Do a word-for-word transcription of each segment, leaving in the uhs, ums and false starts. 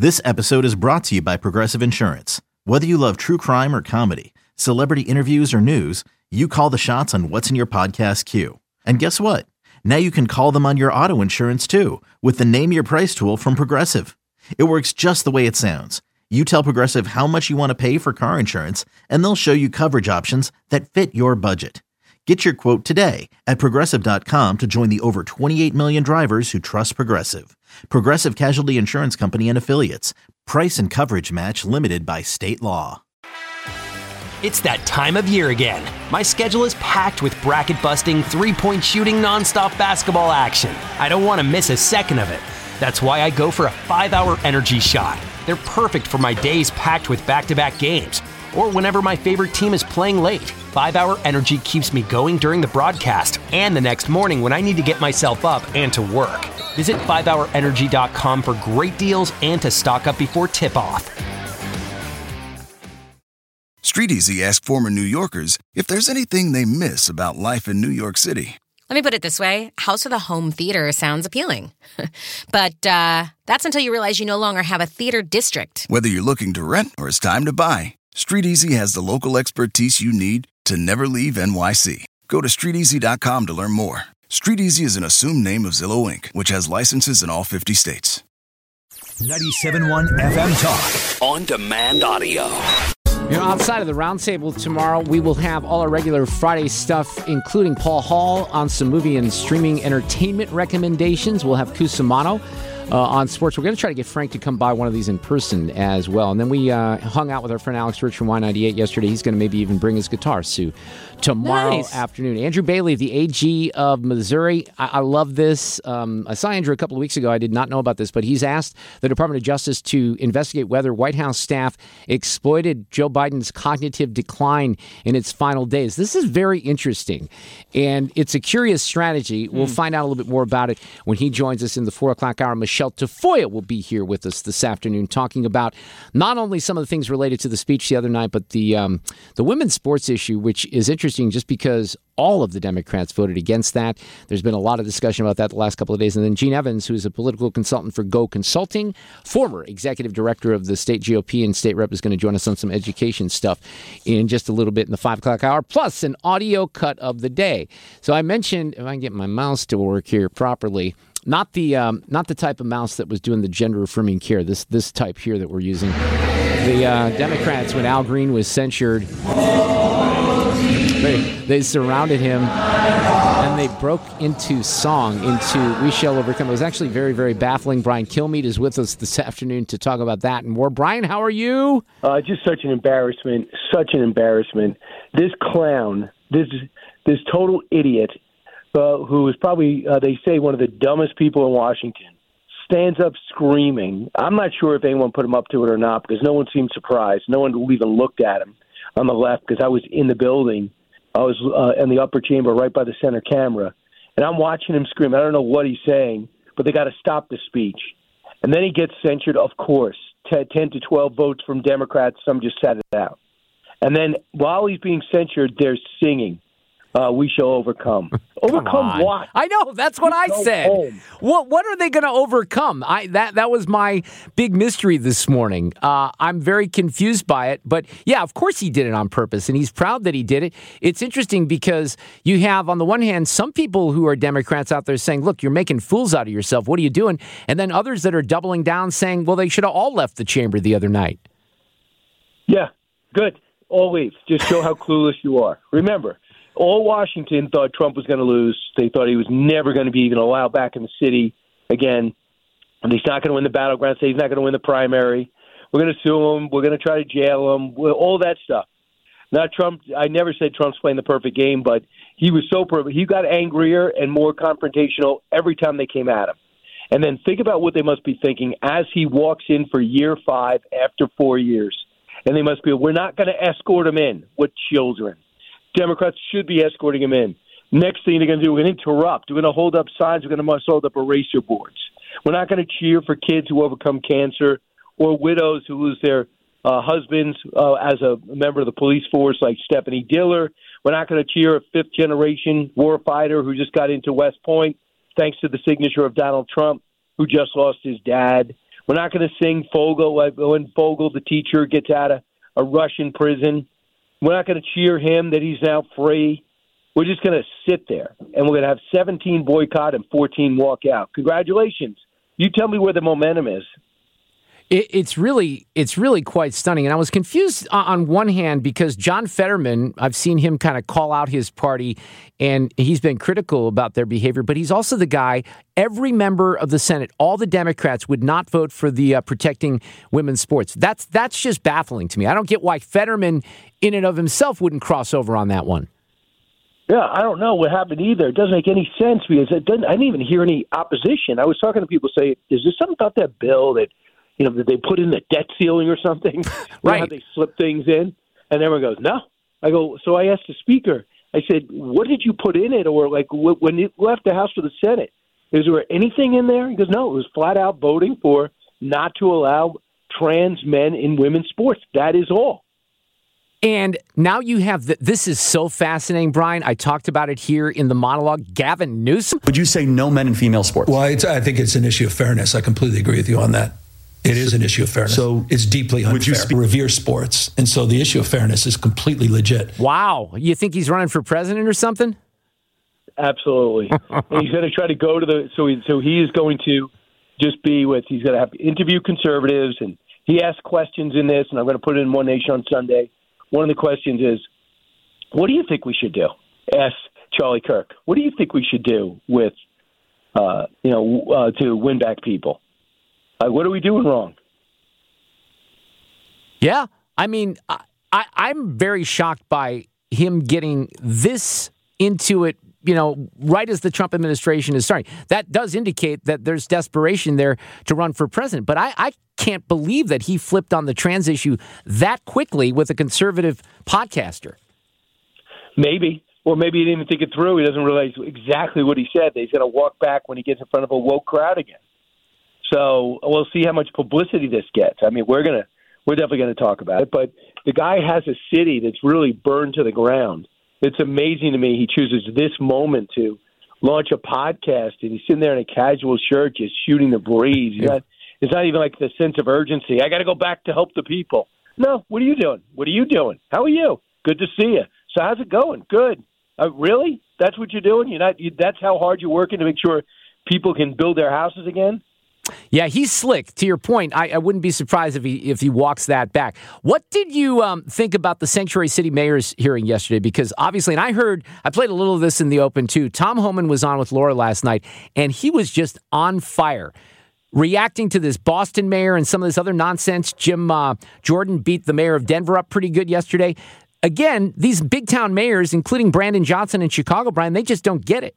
This episode is brought to you by Progressive Insurance. Whether you love true crime or comedy, celebrity interviews or news, you call the shots on what's in your podcast queue. And guess what? Now you can call them on your auto insurance too with the Name Your Price tool from Progressive. It works just the way it sounds. You tell Progressive how much you want to pay for car insurance, and they'll show you coverage options that fit your budget. Get your quote today at Progressive dot com to join the over twenty-eight million drivers who trust Progressive. Progressive Casualty Insurance Company and Affiliates. Price and coverage match limited by state law. It's that time of year again. My schedule is packed with bracket-busting, three-point shooting, nonstop basketball action. I don't want to miss a second of it. That's why I go for a five-hour energy shot. They're perfect for my days packed with back-to-back games, or whenever my favorite team is playing late. five-hour Energy keeps me going during the broadcast and the next morning when I need to get myself up and to work. Visit five hour energy dot com for great deals and to stock up before tip-off. StreetEasy asked former New Yorkers if there's anything they miss about life in New York City. Let me put it this way. House with a home theater sounds appealing. But uh, that's until you realize you no longer have a theater district. Whether you're looking to rent or it's time to buy, StreetEasy has the local expertise you need to never leave N Y C. Go to street easy dot com to learn more. StreetEasy is an assumed name of Zillow Incorporated, which has licenses in all fifty states. ninety-seven point one F M Talk. On demand audio. You know, outside of the roundtable tomorrow, we will have all our regular Friday stuff, including Paul Hall on some movie and streaming entertainment recommendations. We'll have Cusimano uh, on sports. We're going to try to get Frank to come by one of these in person as well. And then we uh, hung out with our friend Alex Rich from Y ninety-eight yesterday. He's going to maybe even bring his guitar, Sue, tomorrow nice. afternoon. Andrew Bailey, the A G of Missouri. I, I love this. Um, I saw Andrew a couple of weeks ago. I did not know about this, but he's asked the Department of Justice to investigate whether White House staff exploited Joe Biden's cognitive decline in its final days. This is very interesting, and it's a curious strategy. We'll mm. find out a little bit more about it when he joins us in the four o'clock hour. Michelle Tafoya will be here with us this afternoon talking about not only some of the things related to the speech the other night, but the um, the women's sports issue, which is interesting just because all of the Democrats voted against that. There's been a lot of discussion about that the last couple of days. And then Gene Evans, who's a political consultant for Go Consulting, former executive director of the state G O P and state rep, is going to join us on some education stuff in just a little bit in the five o'clock hour, plus an audio cut of the day. So I mentioned, if I can get my mouse to work here properly, not the um, not the type of mouse that was doing the gender affirming care, this, this type here that we're using. The uh, Democrats, when Al Green was censured, They, they surrounded him, and they broke into song, into We Shall Overcome. It was actually very, very baffling. Brian Kilmeade is with us this afternoon to talk about that and more. Brian, how are you? Uh, just such an embarrassment, such an embarrassment. This clown, this this total idiot, uh, who is probably, uh, they say, one of the dumbest people in Washington, stands up screaming. I'm not sure if anyone put him up to it or not, because no one seemed surprised. No one even looked at him on the left, because I was in the building. I was uh, in the upper chamber right by the center camera, and I'm watching him scream. I don't know what he's saying, but they got to stop the speech. And then he gets censured, of course, ten to twelve votes from Democrats. Some just sat it out. And then while he's being censured, they're singing, uh, We Shall Overcome. Overcome what? I know. That's what I said. Home. What What are they going to overcome? I that that was my big mystery this morning. Uh, I'm very confused by it. But yeah, of course he did it on purpose, and he's proud that he did it. It's interesting because you have, on the one hand, some people who are Democrats out there saying, look, you're making fools out of yourself. What are you doing? And then others that are doubling down saying, well, they should have all left the chamber the other night. Yeah, good. Always. Just show how clueless you are. Remember, all Washington thought Trump was going to lose. They thought he was never going to be even allowed back in the city again. And he's not going to win the battleground state. He's not going to win the primary. We're going to sue him. We're going to try to jail him. All that stuff. Not Trump. I never said Trump's playing the perfect game, but he was so perfect. He got angrier and more confrontational every time they came at him. And then think about what they must be thinking as he walks in for year five after four years. And they must be, we're not going to escort him in with children. Democrats should be escorting him in. Next thing they're going to do, we're going to interrupt. We're going to hold up signs. We're going to hold up eraser boards. We're not going to cheer for kids who overcome cancer or widows who lose their uh, husbands uh, as a member of the police force like Stephanie Diller. We're not going to cheer a fifth-generation warfighter who just got into West Point thanks to the signature of Donald Trump, who just lost his dad. We're not going to sing Fogel like when Fogel, the teacher, gets out of a Russian prison. We're not going to cheer him that he's now free. We're just going to sit there, and we're going to have seventeen boycott and fourteen walk out. Congratulations. You tell me where the momentum is. It, it's really it's really quite stunning. And I was confused on one hand because John Fetterman, I've seen him kind of call out his party, and he's been critical about their behavior, but he's also the guy, every member of the Senate, all the Democrats would not vote for the uh, protecting women's sports. That's, that's just baffling to me. I don't get why Fetterman in and of himself wouldn't cross over on that one. Yeah, I don't know what happened either. It doesn't make any sense because it doesn't, I didn't even hear any opposition. I was talking to people say, is there something about that bill that, you know, that they put in the debt ceiling or something? Right. How they slip things in? And everyone goes, no. I go, so I asked the speaker, I said, what did you put in it? Or like when it left the House for the Senate, is there anything in there? He goes, no, it was flat out voting for not to allow trans men in women's sports. That is all. And now you have the, this is so fascinating, Brian. I talked about it here in the monologue. Gavin Newsom. Would you say no men in female sports? Well, it's, I think it's an issue of fairness. I completely agree with you on that. It is an issue of fairness. So it's deeply unfair. Would you spe- revere sports, and so the issue of fairness is completely legit. Wow, you think he's running for president or something? Absolutely. And he's going to try to go to the so he so he is going to just be with. He's going to have interview conservatives, and he asked questions in this, and I'm going to put it in One Nation on Sunday. One of the questions is, what do you think we should do? Ask Charlie Kirk. What do you think we should do with, uh, you know, uh, to win back people? Uh, what are we doing wrong? Yeah, I mean, I, I, I'm very shocked by him getting this into it, you know, right as the Trump administration is starting. That does indicate that there's desperation there to run for president. But I, I can't believe that he flipped on the trans issue that quickly with a conservative podcaster. Maybe. Or maybe he didn't even think it through. He doesn't realize exactly what he said. He's going to walk back when he gets in front of a woke crowd again. So we'll see how much publicity this gets. I mean, we're gonna we're definitely going to talk about it. But the guy has a city that's really burned to the ground. It's amazing to me he chooses this moment to launch a podcast, and he's sitting there in a casual shirt just shooting the breeze. Yeah. Not, it's not even like the sense of urgency. I got to go back to help the people. No, what are you doing? What are you doing? How are you? Good to see you. So how's it going? Good. Uh, really? That's what you're doing? You're not. You, that's how hard you're working to make sure people can build their houses again? Yeah, he's slick. To your point, I, I wouldn't be surprised if he if he walks that back. What did you um, think about the Sanctuary City Mayor's hearing yesterday? Because obviously, and I heard, I played a little of this in the open too. Tom Homan was on with Laura last night, and he was just on fire, reacting to this Boston mayor and some of this other nonsense. Jim uh, Jordan beat the mayor of Denver up pretty good yesterday. Again, these big town mayors, including Brandon Johnson in Chicago, Brian, they just don't get it.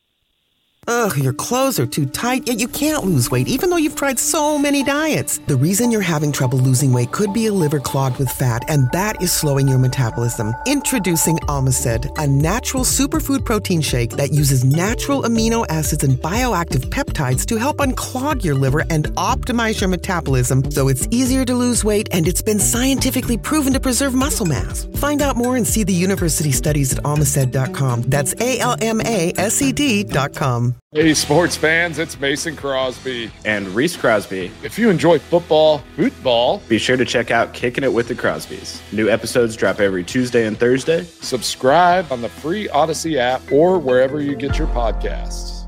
Ugh, your clothes are too tight, yet you can't lose weight, even though you've tried so many diets. The reason you're having trouble losing weight could be a liver clogged with fat, and that is slowing your metabolism. Introducing Omicid, a natural superfood protein shake that uses natural amino acids and bioactive peptides to help unclog your liver and optimize your metabolism so it's easier to lose weight, and it's been scientifically proven to preserve muscle mass. Find out more and see the university studies at Omicid dot com. That's A L M A S E D dot com. Hey, sports fans, it's Mason Crosby. And Reese Crosby. If you enjoy football, football, be sure to check out Kicking It with the Crosbys. New episodes drop every Tuesday and Thursday. Subscribe on the free Odyssey app or wherever you get your podcasts.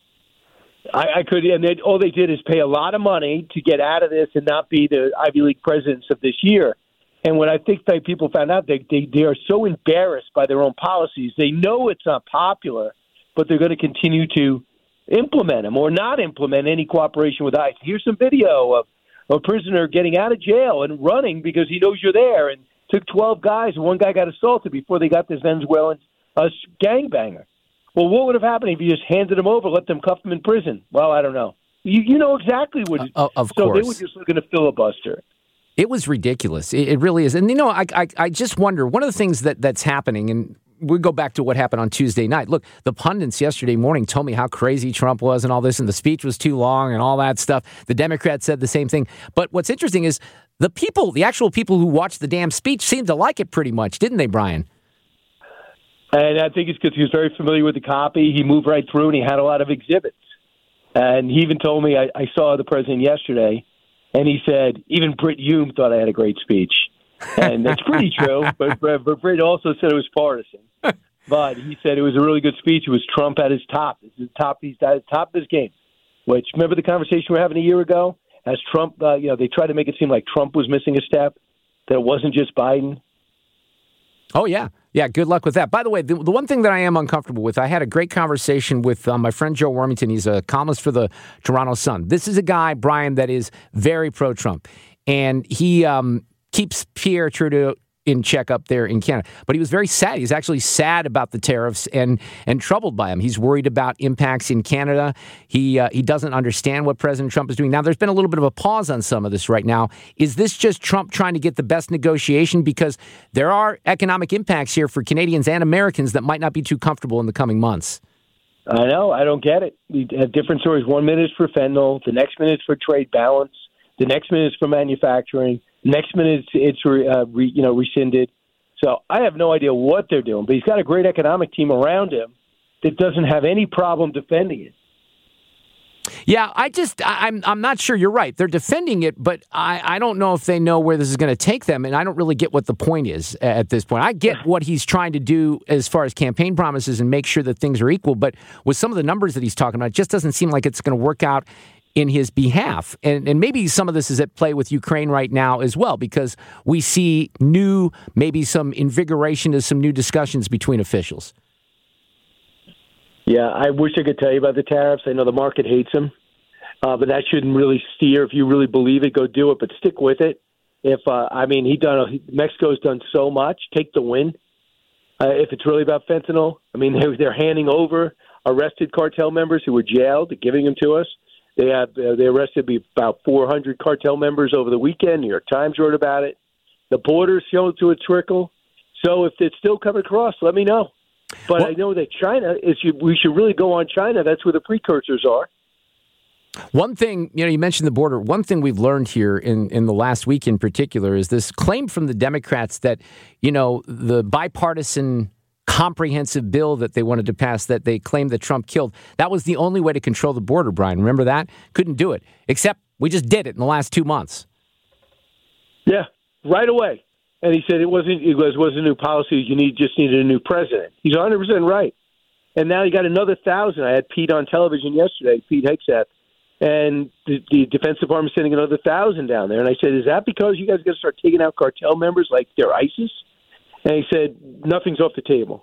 I, I could, and they, all they did is pay a lot of money to get out of this and not be the Ivy League presidents of this year. And when I think that people found out, they, they, they are so embarrassed by their own policies. They know it's not popular, but they're going to continue to implement them or not implement any cooperation with ICE. Here's some video of a prisoner getting out of jail and running because he knows you're there, and took twelve guys, and one guy got assaulted before they got this Venezuelan uh, gangbanger. Well, what would have happened if you just handed them over, let them cuff them in prison? Well, I don't know. You, you know exactly what. Uh, of so course. They were just looking to filibuster. It was ridiculous. It, it really is. And, you know, I, I I just wonder, one of the things that, that's happening, and we go back to what happened on Tuesday night. Look, the pundits yesterday morning told me how crazy Trump was and all this, and the speech was too long and all that stuff. The Democrats said the same thing. But what's interesting is the people, the actual people who watched the damn speech seemed to like it pretty much, didn't they, Brian? And I think it's because he was very familiar with the copy. He moved right through, and he had a lot of exhibits. And he even told me, I, I saw the president yesterday, And he said, even Brit Hume thought I had a great speech. And that's pretty true, but, but Brit also said it was partisan. But he said it was a really good speech. It was Trump at his top. This is top. He's at the top of this game. Which, remember the conversation we were having a year ago? As Trump, uh, you know, they tried to make it seem like Trump was missing a step, that it wasn't just Biden. Oh, yeah. Yeah, good luck with that. By the way, the, the one thing that I am uncomfortable with, I had a great conversation with uh, my friend Joe Wormington. He's a columnist for the Toronto Sun. This is a guy, Brian, that is very pro-Trump. And he um, keeps Pierre Trudeau in check up there in Canada. But he was very sad. He's actually sad about the tariffs and and troubled by them. He's worried about impacts in Canada. He uh, he doesn't understand what President Trump is doing. Now, there's been a little bit of a pause on some of this right now. Is this just Trump trying to get the best negotiation? Because there are economic impacts here for Canadians and Americans that might not be too comfortable in the coming months. I know. I don't get it. We have different stories. One minute is for fentanyl. The next minute is for trade balance. The next minute is for manufacturing. Next minute, it's, it's uh, re, you know rescinded. So I have no idea what they're doing, but he's got a great economic team around him that doesn't have any problem defending it. Yeah, I just, I, I'm I'm not sure you're right. They're defending it, but I, I don't know if they know where this is going to take them, and I don't really get what the point is at this point. I get what he's trying to do as far as campaign promises and make sure that things are equal, but with some of the numbers that he's talking about, it just doesn't seem like it's going to work out in his behalf. And, and maybe some of this is at play with Ukraine right now as well, because we see new, maybe some invigoration to some new discussions between officials. Yeah, I wish I could tell you about the tariffs. I know the market hates them, uh, but that shouldn't really steer. If you really believe it, go do it, but stick with it. If uh, I mean, he done he, Mexico's done so much. Take the win. Uh, if it's really about fentanyl, I mean, they're, they're handing over arrested cartel members who were jailed, giving them to us. They have uh, they arrested about four hundred cartel members over the weekend. New York Times wrote about it. The border's shown to a trickle. So if it's still coming across, let me know. But well, I know that China is. We should really go on China. That's where the precursors are. One thing, you know, you mentioned the border. One thing we've learned here in, in the last week in particular is this claim from the Democrats that, you know, the bipartisan comprehensive bill that they wanted to pass that they claimed that Trump killed, that was the only way to control the border, Brian. Remember that? Couldn't do it. Except we just did it in the last two months. Yeah, right away. And he said it wasn't it was, wasn't a new policy. You need just needed a new president. He's one hundred percent right. And now you got another thousand. I had Pete on television yesterday, Pete Hegseth, and the, the Defense Department sending another thousand down there. And I said, is that because you guys got to start taking out cartel members like they're ISIS? And he said, nothing's off the table.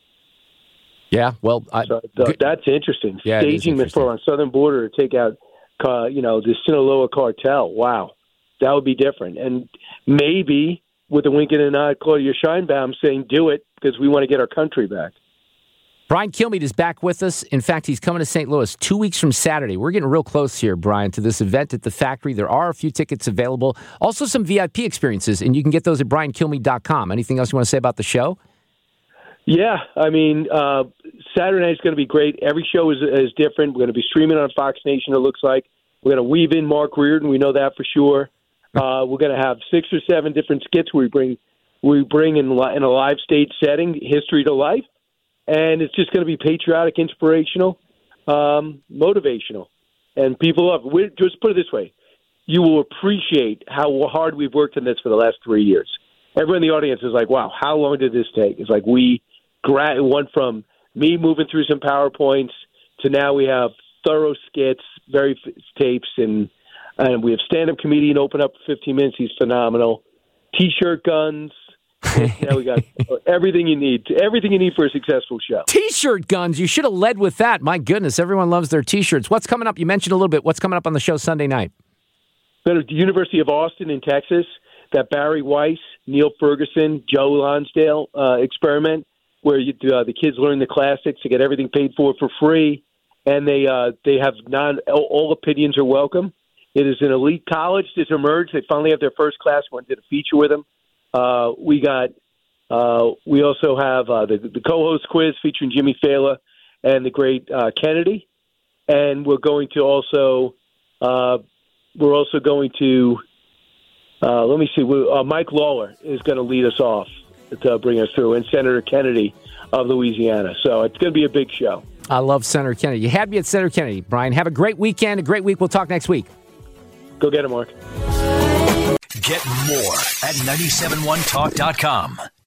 Yeah, well, I, so, uh, that's interesting. Yeah, Staging this for on southern border to take out, uh, you know, the Sinaloa cartel. Wow, that would be different. And maybe with a wink and a nod, Claudia Sheinbaum saying, "Do it because we want to get our country back." Brian Kilmeade is back with us. In fact, he's coming to Saint Louis two weeks from Saturday. We're getting real close here, Brian, to this event at the factory. There are a few tickets available. Also some V I P experiences, and you can get those at brian kilmeade dot com. Anything else you want to say about the show? Yeah, I mean, uh, Saturday night's going to be great. Every show is, is different. We're going to be streaming on Fox Nation, it looks like. We're going to weave in Mark Reardon. We know that for sure. Uh, we're going to have six or seven different skits we bring we bring in, in a live stage setting, history to life. And it's just going to be patriotic, inspirational, um, motivational. And people love it. We're, just put it this way. You will appreciate how hard we've worked on this for the last three years. Everyone in the audience is like, wow, how long did this take? It's like we gra- went from me moving through some PowerPoints to now we have thorough skits, very f- tapes, and, and we have stand-up comedian open up for fifteen minutes. He's phenomenal. T-shirt guns. Now we got everything you need. Everything you need for a successful show. T-shirt guns. You should have led with that. My goodness, everyone loves their T-shirts. What's coming up? You mentioned a little bit. What's coming up on the show Sunday night? At the University of Austin in Texas, that Barry Weiss, Neil Ferguson, Joe Lonsdale uh, experiment, where you, uh, the kids learn the classics to get everything paid for for free, and they uh, they have non all opinions are welcome. It is an elite college that's emerged. They finally have their first class. Went did a feature with them. Uh, we got. Uh, we also have uh, the, the co-host quiz featuring Jimmy Fallon and the great uh, Kennedy, and we're going to also uh, we're also going to uh, let me see. We, uh, Mike Lawler is going to lead us off to bring us through, and Senator Kennedy of Louisiana. So it's going to be a big show. I love Senator Kennedy. You had me at Senator Kennedy, Brian. Have a great weekend, a great week. We'll talk next week. Go get it, Mark. Get more at nine seven one talk dot com.